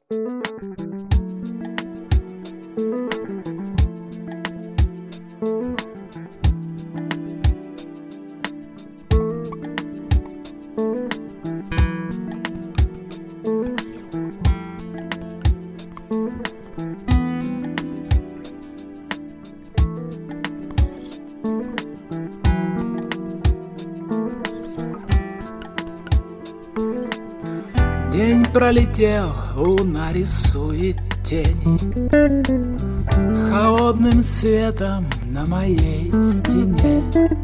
День пролетел, луна рисует тени холодным светом на моей стене.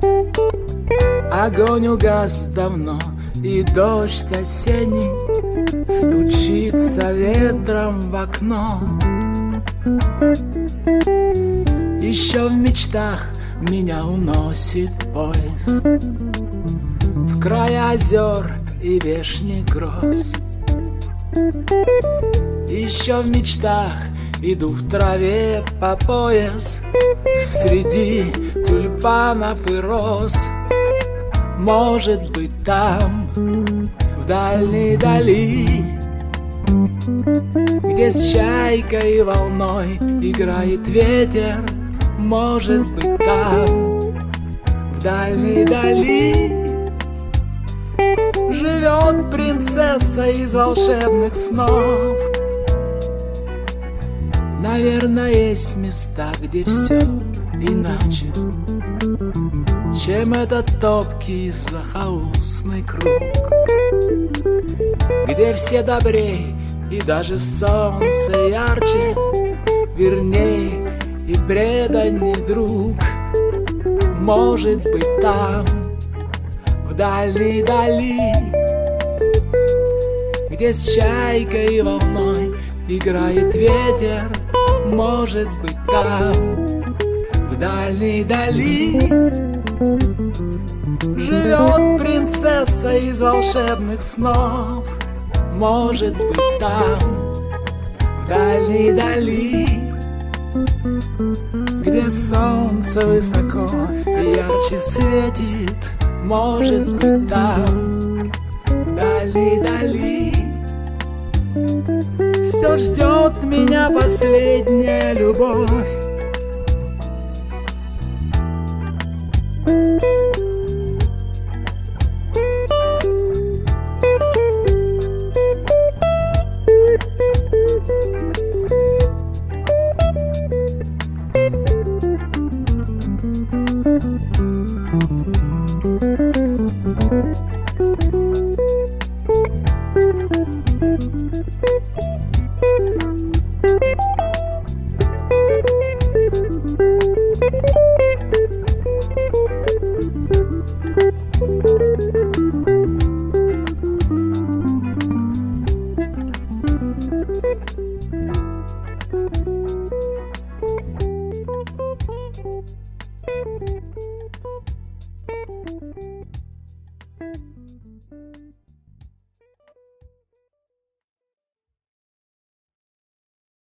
Огонь угас давно, и дождь осенний стучится ветром в окно. Еще в мечтах меня уносит поезд в края озер и вешних гроз. Еще в мечтах иду в траве по пояс среди тюльпанов и роз. Может быть, там, в дальней дали, где с чайкой и волной играет ветер. Может быть, там, в дальней дали, живет принцесса из волшебных снов. Наверное, есть места, где все иначе, чем этот топкий захолустный круг, где все добрей и даже солнце ярче, верней и преданней друг. Может быть, там, в дальней дали, где с чайкой и волной играет ветер. Может быть, там, в дальней дали, живет принцесса из волшебных снов. Может быть, там, в дальней дали, где солнце высоко и ярче светит. Может быть, там, в дальней дали, все ждет меня последняя любовь. Thank you.